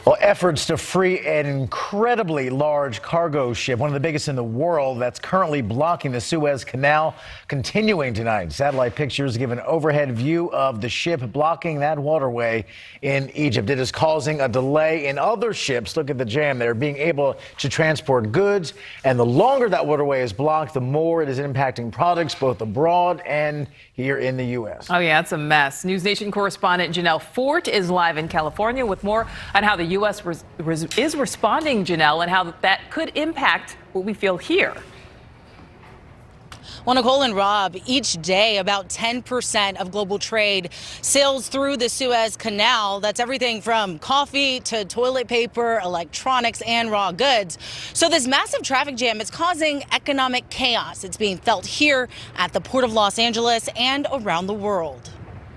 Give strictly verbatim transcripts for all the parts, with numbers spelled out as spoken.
Well, efforts to free an incredibly large cargo ship, one of the biggest in the world, that's currently blocking the Suez Canal, continuing tonight. Satellite pictures give an overhead view of the ship blocking that waterway in Egypt. It is causing a delay in other ships. Look at the jam there, being able to transport goods. And the longer that waterway is blocked, the more it is impacting products both abroad and here in the U S. Oh, yeah, it's a mess. News Nation correspondent Janelle Fort is live in California with more on how the U S res res is responding, Janelle, and how that could impact what we feel here. Well, Nicole and Rob, each day about ten percent of global trade sails through the Suez Canal. That's everything from coffee to toilet paper, electronics, and raw goods. So this massive traffic jam is causing economic chaos. It's being felt here at the Port of Los Angeles and around the world.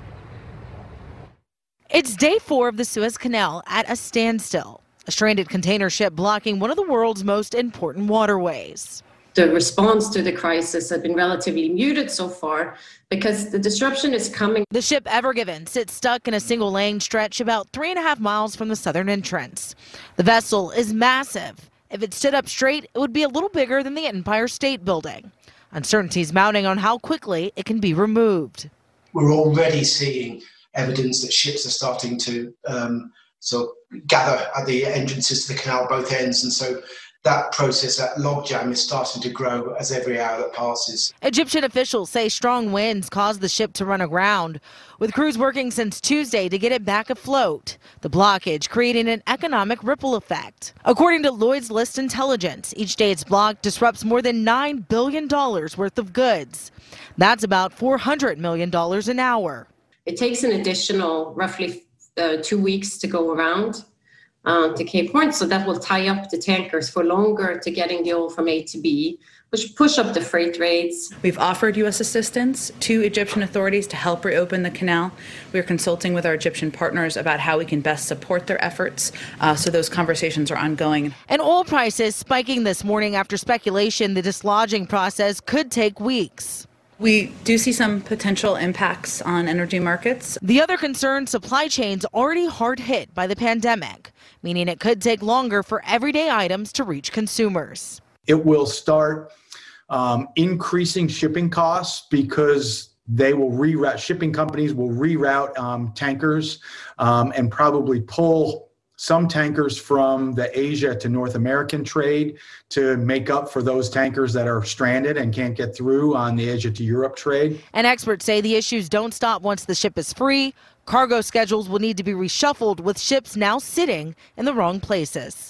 It's day four of the Suez Canal at a standstill, a stranded container ship blocking one of the world's most important waterways. The response to the crisis has been relatively muted so far because the disruption is coming. The ship Ever Given sits stuck in a single lane stretch about three and a half miles from the southern entrance. The vessel is massive. If it stood up straight, it would be a little bigger than the Empire State Building. Uncertainties mounting on how quickly it can be removed. We're already seeing evidence that ships are starting to um, sort of gather at the entrances to the canal, both ends, and so that process, that logjam, is starting to grow as every hour that passes. Egyptian officials say strong winds caused the ship to run aground, with crews working since Tuesday to get it back afloat. The blockage creating an economic ripple effect. According to Lloyd's List Intelligence, each day it's blocked disrupts more than nine billion dollars worth of goods. That's about four hundred million dollars an hour. It takes an additional roughly uh, two weeks to go around um, to Cape Horn, so that will tie up the tankers for longer to getting the oil from A to B, which push up the freight rates. We've offered U S assistance to Egyptian authorities to help reopen the canal. We're consulting with our Egyptian partners about how we can best support their efforts, uh, so those conversations are ongoing. And oil prices spiking this morning after speculation the dislodging process could take weeks. We do see some potential impacts on energy markets. The other concern, supply chains already hard hit by the pandemic, meaning it could take longer for everyday items to reach consumers. It will start um, increasing shipping costs because they will reroute, shipping companies will reroute um, tankers um, and probably pull some tankers from the Asia to North American trade to make up for those tankers that are stranded and can't get through on the Asia to Europe trade. And experts say the issues don't stop once the ship is free. Cargo schedules will need to be reshuffled with ships now sitting in the wrong places.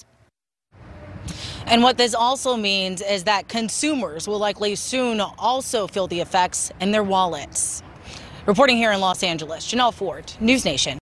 And what this also means is that consumers will likely soon also feel the effects in their wallets. Reporting here in Los Angeles, Janelle Fort, News Nation.